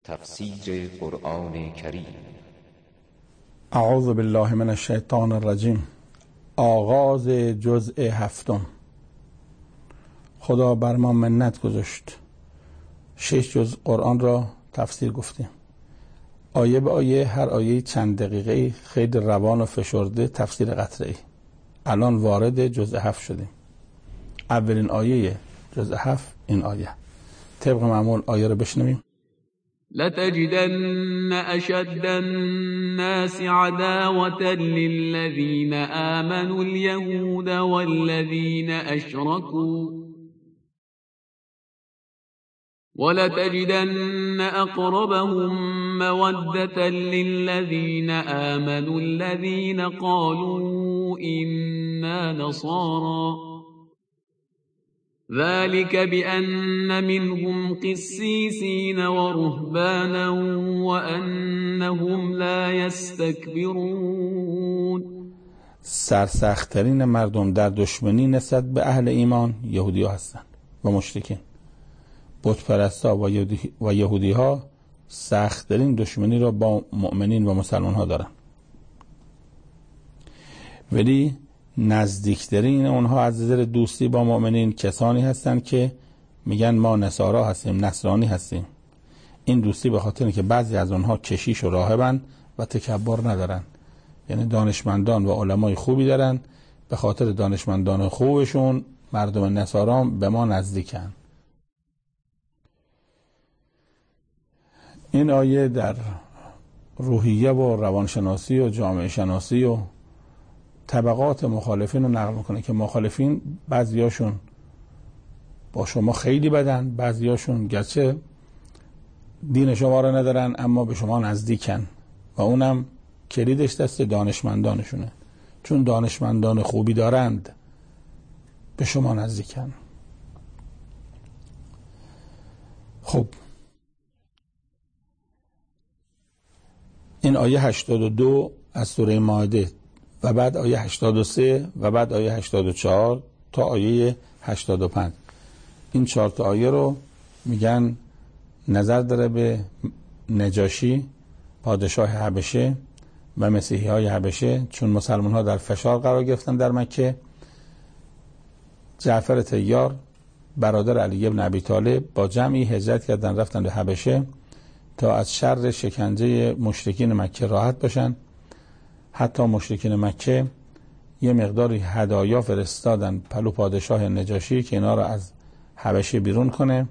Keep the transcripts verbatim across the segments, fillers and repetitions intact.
تفسیر قرآن کریم. اعوذ بالله من الشیطان الرجیم. آغاز جزء هفتم. خدا بر ما منت گذاشت، شش جزء قرآن را تفسیر گفتیم، آیه به آیه، هر آیه چند دقیقه، خیلی روان و فشرده تفسیر قطعی. الان وارد جزء هفت شدیم. اولین آیه جزء هفت این آیه. طبق معمول آیه رو بشنویم. لتجدن أشد الناس عداوة للذين آمنوا اليهود والذين أشركوا ولتجدن أقربهم مودة للذين آمنوا الذين قالوا إنا نصارى ذلك بأن منهم قسيسين ورهبانا وأنهم لا يستكبرون. سرسخت‌ترین مردم در دشمنی نسبت به اهل ایمان یهودی ها هستند و مشرکین. بت پرستا و یهودی ها سخت‌ترین دشمنی را با مؤمنین و مسلمان ها دارند، ولی نزدیکترین اونها از نظر دوستی با مؤمنین کسانی هستند که میگن ما نصارا هستیم، نصرانی هستیم. این دوستی به خاطر اینکه بعضی از اونها کشیش و راهبن و تکبر ندارن، یعنی دانشمندان و علمای خوبی دارن، به خاطر دانشمندان خوبشون مردم نصارا به ما نزدیکن. این آیه در روحیه و روانشناسی و جامعه شناسی و طبقات مخالفین رو نقل میکنه که مخالفین بعضیاشون با شما خیلی بدن، بعضیاشون گرچه دین شما رو ندارن اما به شما نزدیکن و اونم کلیدش دست دانشمندانشونه، چون دانشمندان خوبی دارند به شما نزدیکن. خب این آیه هشتاد و دو از سوره مائده و بعد آیه هشتاد و سه و بعد آیه هشتاد و چهار تا آیه هشتاد و پنج، این چهار تا آیه رو میگن نظر داره به نجاشی پادشاه حبشه و مسیحی های حبشه، چون مسلمان ها در فشار قرار گرفتن در مکه. جعفر طیار برادر علی بن ابی طالب با جمعی هجرت کردن رفتن به حبشه تا از شر شکنجه مشرکین مکه راحت بشن. حتی مشرکین مکه یه مقداری هدایا فرستادن پلو پادشاه نجاشی که اینا رو از حبشه بیرون کنه،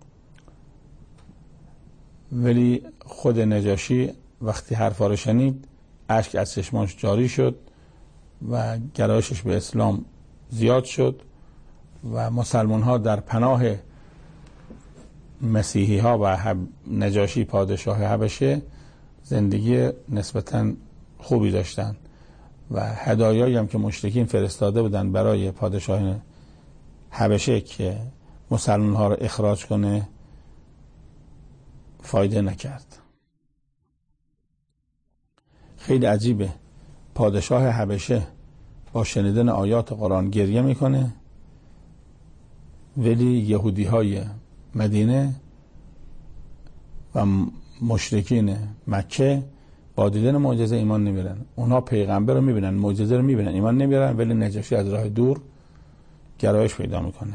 ولی خود نجاشی وقتی حرفا رو شنید اشک از چشماش جاری شد و گرایشش به اسلام زیاد شد و مسلمان ها در پناه مسیحی ها و نجاشی پادشاه حبشه زندگی نسبتاً خوبی داشتن و هدایایی هم که مشرکین فرستاده بودن برای پادشاه حبشه که مسلمان ها رو اخراج کنه فایده نکرد. خیلی عجیبه، پادشاه حبشه با شنیدن آیات قرآن گریه میکنه ولی یهودی های مدینه و مشرکین مکه با دیدن معجزه ایمان نمیرن. اونها پیغمبر رو میبینن، معجزه رو میبینن، ایمان نمیرن، ولی نجاشی از راه دور گرایش پیدا میکنه.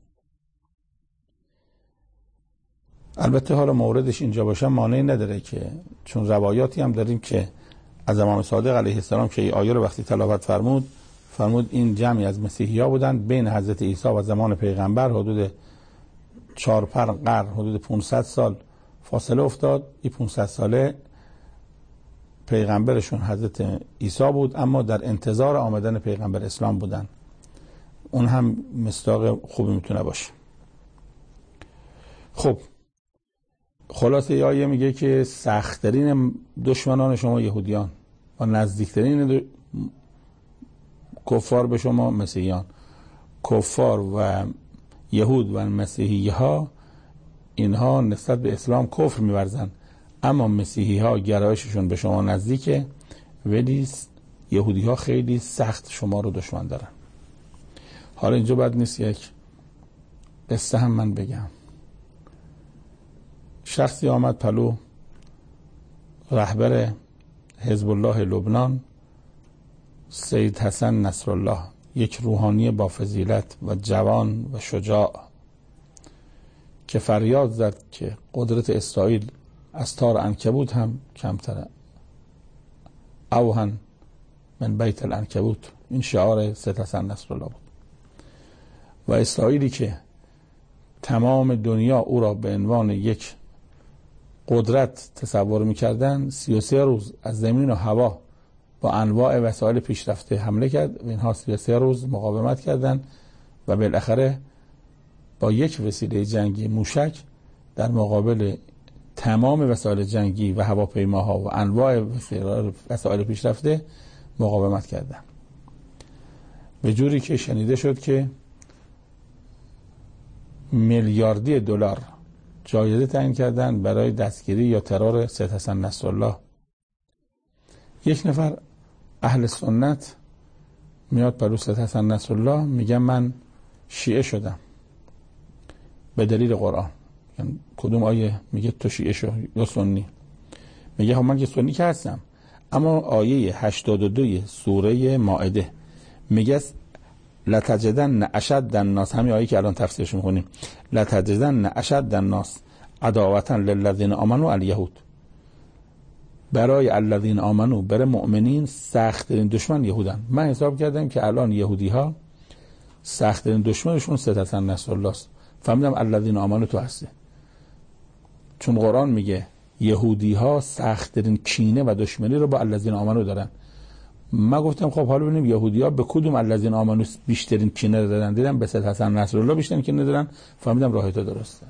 البته حالا موردش اینجا باشه مانعی نداره که چون روایاتی هم داریم که از امام صادق علیه السلام که این آیه رو وقتی تلاوت فرمود فرمود این جمعی از مسیحی ها بودن بین حضرت عیسی و زمان پیغمبر حدود چهار پنج قرن، حدود پانصد سال فاصله افتاد. این پانصد ساله پیغمبرشون حضرت عیسی بود اما در انتظار آمدن پیغمبر اسلام بودن. اون هم مصداق خوبی میتونه باشه. خب خلاصه ای آیه میگه که سخت‌ترین دشمنان شما یهودیان و نزدیکترین کفار به شما مسیحیان. کفار و یهود و مسیحی ها اینها نسبت به اسلام کفر می‌ورزن، اما مسیحی ها گرایششون به شما نزدیکه ولی یهودی ها خیلی سخت شما رو دشمن دارن. حالا اینجا باید نیست یک قصه هم من بگم. شخصی آمد پلو رهبر حزب الله لبنان، سید حسن نصرالله، یک روحانی با فضیلت و جوان و شجاع، که فریاد زد که قدرت اسرائیل از تار عنکبوت هم کمتره، اوهن من بیت العنکبوت. این شعار سید حسن نصرالله بود. و اسرائیلی که تمام دنیا او را به عنوان یک قدرت تصور می‌کردن، سی و سه روز از زمین و هوا با انواع وسایل پیشرفته حمله کرد و اینها سی و سه روز مقاومت کردند و بالاخره با یک وسیله جنگی موشک در مقابل تمام وسایل جنگی و هواپیماها و انواع وسایل پیشرفته مقاومت کردند، به جوری که شنیده شد که میلیاردی دلار جایزه تعیین کردن برای دستگیری یا ترور سید حسن نصرالله. یک نفر اهل سنت میاد پلو سید حسن نصرالله، میگه من شیعه شدم به دلیل قرآن. یعنی کدوم آیه؟ میگه تو شیعه شو یا سنی. میگه من که سنی که هستم، اما آیه هشتاد و دو سوره مائده میگه لتجدن اشد الناس، همین آیه که الان تفسیرش میخونیم، لتجدن اشد الناس عداوة للذین آمنوا الیهود، برای الذین آمنو، برای مؤمنین سخت ترین دشمن یهودن. من حساب کردم که الان یهودی ها سخت ترین دشمنشون سید حسن نصرالله است. فهمیدم الذین آمنو تو هستی، چون قرآن میگه یهودی ها سخت ترین کینه و دشمنی رو با الذین آمنو دارن. من گفتم خب حالا ببینیم یهودی ها به کدوم الذین آمنو بیشترین کینه دارن. دیدم به سید حسن نصرالله بیشترین کینه دارن. فهمیدم راه تو درسته.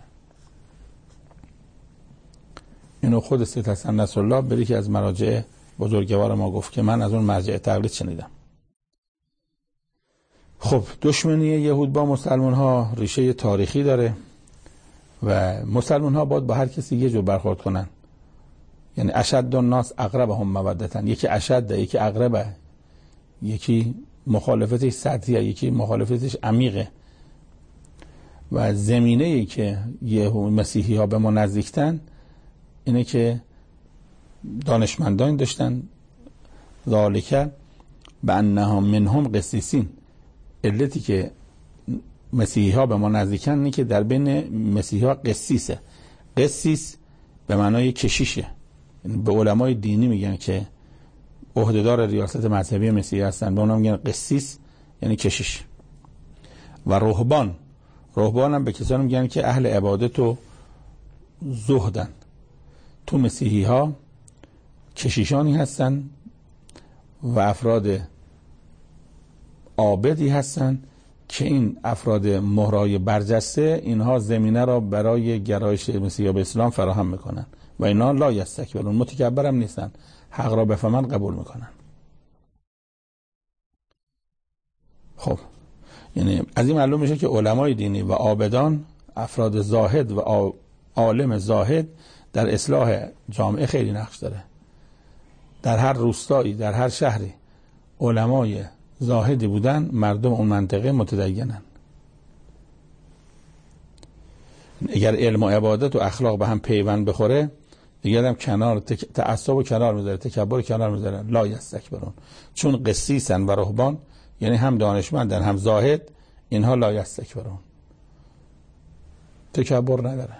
اینو خود سید حسن نصرالله بری که از مراجع بزرگوار ما گفت که من از اون مرجع تقلید شنیدم. خب دشمنی یهود با مسلمان ها ریشه تاریخی داره و مسلمان ها باید با هر کسی یه جور برخورد کنن. یعنی اشد الناس اقربهم مودة، یکی اشد، یکی اقربه، یکی مخالفتش سطحیه، یکی مخالفتش عمیقه. و زمینه ای که یهود مسیحی ها به ما نزدیکتن اینه که دانشمندان داشتن ذالک بانهم منهم قسیسین. علتی که مسیحی ها به ما نزدیکن اینه که در بین مسیحی ها قسیسه. قسیس به معنای کشیشه. یعنی به علمای دینی میگن که عهدهدار ریاست مذهبی مسیحی هستن، به اونها میگن قسیس، یعنی کشیش. و رهبان، رهبان هم به کسانی میگن که اهل عبادت و زهدن. تو مسیحی ها کشیشانی هستن و افراد عابدی هستن که این افراد مهرای برجسته اینها زمینه را برای گرایش مسیحی به اسلام فراهم میکنن و اینا لا یستکبرون، متکبر هم نیستن، حق را بفهمن قبول میکنن. خب یعنی از این معلوم میشه که علمای دینی و عابدان، افراد زاهد و عالم زاهد در اصلاح جامعه خیلی نقش داره. در هر روستایی، در هر شهری علمای زاهدی بودن، مردم اون منطقه متدینن. اگر علم و عبادت و اخلاق به هم پیوند بخوره، دیگه هم کنار تک... تعصب و کنار میذاره، تکبر کنار میذاره، لا یستکبرون. چون قسیسن و رهبان، یعنی هم دانشمندن هم زاهد، اینها لا یستکبرون، تکبر نداره.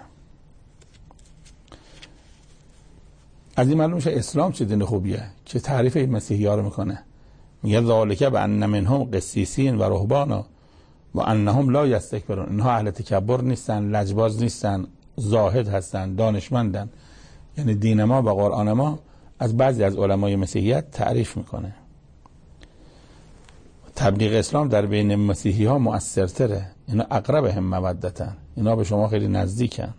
از این معلوم میشه اسلام چه دین خوبیه که تعریف مسیحی ها رو میکنه. میگه ذالک بان منهم قسیسین و رهبانا و انهم لا یستکبرون. اینها اهل تکبر نیستن، لجباز نیستن، زاهد هستن، دانشمندن. یعنی دین ما و قرآن ما از بعضی از علمای مسیحیت تعریف میکنه. تبلیغ اسلام در بین مسیحی ها مؤثرتره. اینا اقربهم مودة، اینا به شما خیلی نزدیکن.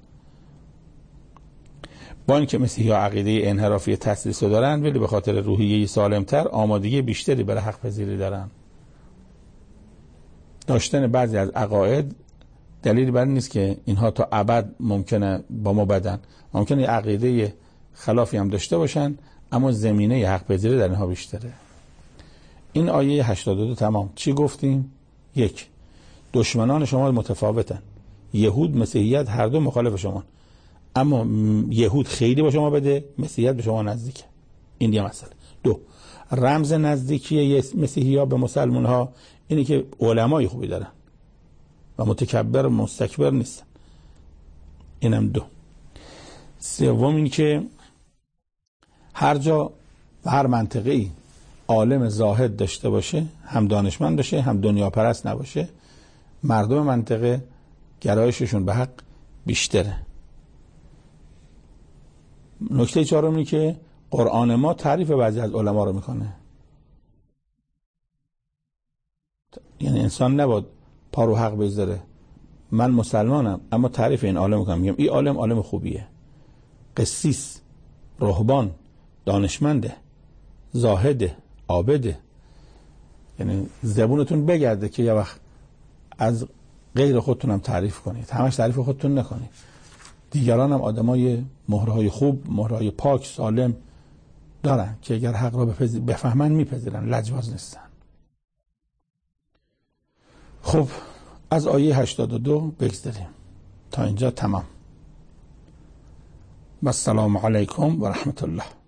با اینکه مسیحی ها عقیده انحرافی تسلیس رو دارن، ولی به خاطر روحیه سالمتر آمادگی بیشتری برای حق پذیری دارن. داشتن بعضی از عقاید دلیل بر نیست که اینها تا ابد ممکنه با ما بدن. ممکنه عقیده خلافی هم داشته باشن، اما زمینه حق پذیری در اینها بیشتره. این آیه هشتاد و دو تمام. چی گفتیم؟ یک، دشمنان شما متفاوتن. یهود، مسیحیت، هر دو مخالف شما. اما یهود خیلی با شما بده، مسیحیت به شما نزدیکه. این یه مسئله. دو، رمز نزدیکی مسیحی ها به مسلمان ها اینه که علمای خوبی دارن و متکبر و مستکبر نیستن. اینم دو. سوم این که هر جا و هر منطقه‌ای عالم زاهد داشته باشه، هم دانشمند باشه هم دنیا پرست نباشه، مردم منطقه گرایششون به حق بیشتره. نکته چهارم اینه که قرآن ما تعریف بعضی از علما رو میکنه. یعنی انسان نباید پا رو حق بذاره. من مسلمانم اما تعریف این عالم میکنم، میگم این عالم عالم خوبیه، قسیس، رهبان، دانشمنده، زاهده، عابده. یعنی زبونتون بگرده که یه وقت از غیر خودتون هم تعریف کنید، همش تعریف خودتون نکنید. دیگران هم آدمای مهرهای خوب، مهرهای پاک، سالم دارن که اگر حق را بفهمن میپذیرن، لجباز نیستن. خب از آیه هشتاد و دو بگذاریم تا اینجا تمام. و السلام علیکم و رحمت الله.